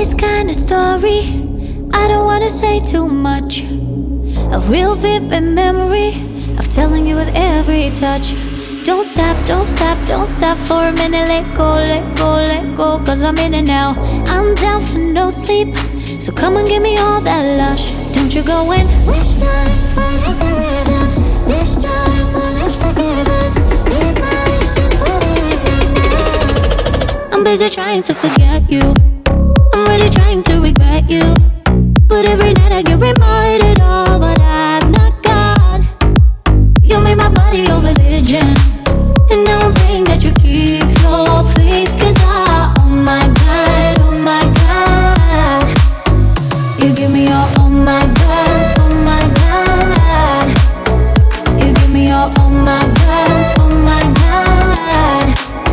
this kind of story, I don't wanna say too much. A real vivid memory of telling you with every touch. Don't stop, don't stop, don't stop for a minute. Let go, let go, let go, cause I'm in it now. I'm down for no sleep, so come and give me all that lush. Don't you go in. Which time, fighting the rhythm. This time, well, let's forgive it. Need my strength for the evening now. I'm busy trying to forget you. I'm really trying to regret you. But every night I get reminded of what I've not got. You made my body your religion, and now I'm praying that you keep your faith. Cause oh my God, oh my God, you give me your oh my God, oh my God. You give me your oh my God, oh my God.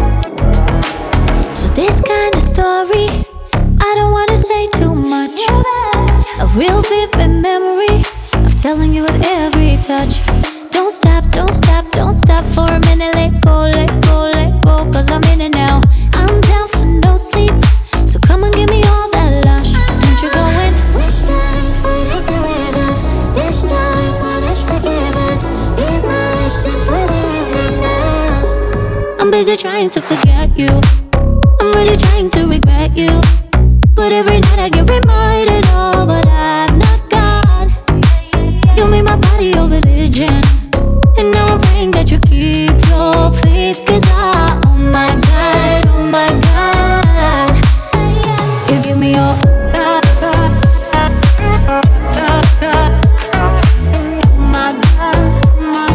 So this kind of story, I don't wanna say too much. A real vivid memory of telling you with every touch. Don't stop, don't stop, don't stop for a minute. Let go, let go, let go, cause I'm in it now. I'm down for no sleep, so come and give me all that lush. Don't you go in. Which time, fighting the rhythm. This time, well, let's forgive it. Need my strength for the evening now. I'm busy trying to forget you. I'm really trying to regret you. But every night I get reminded of what I've not got. You made my body your religion, and now I'm praying that you keep your faith. Cause oh my God, oh my God, you give me your God, God, God, God, God. Oh my God, oh my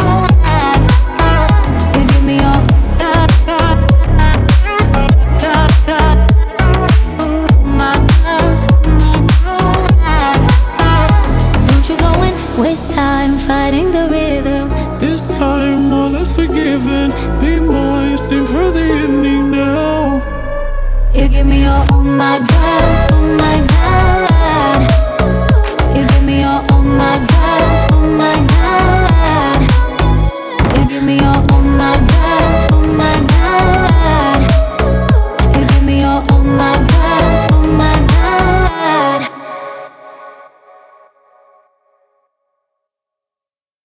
God, you give me your God, God, God, God. Waste time fighting the rhythm. This time all is forgiven. Be mine, sing for the evening now. You give me your oh my God.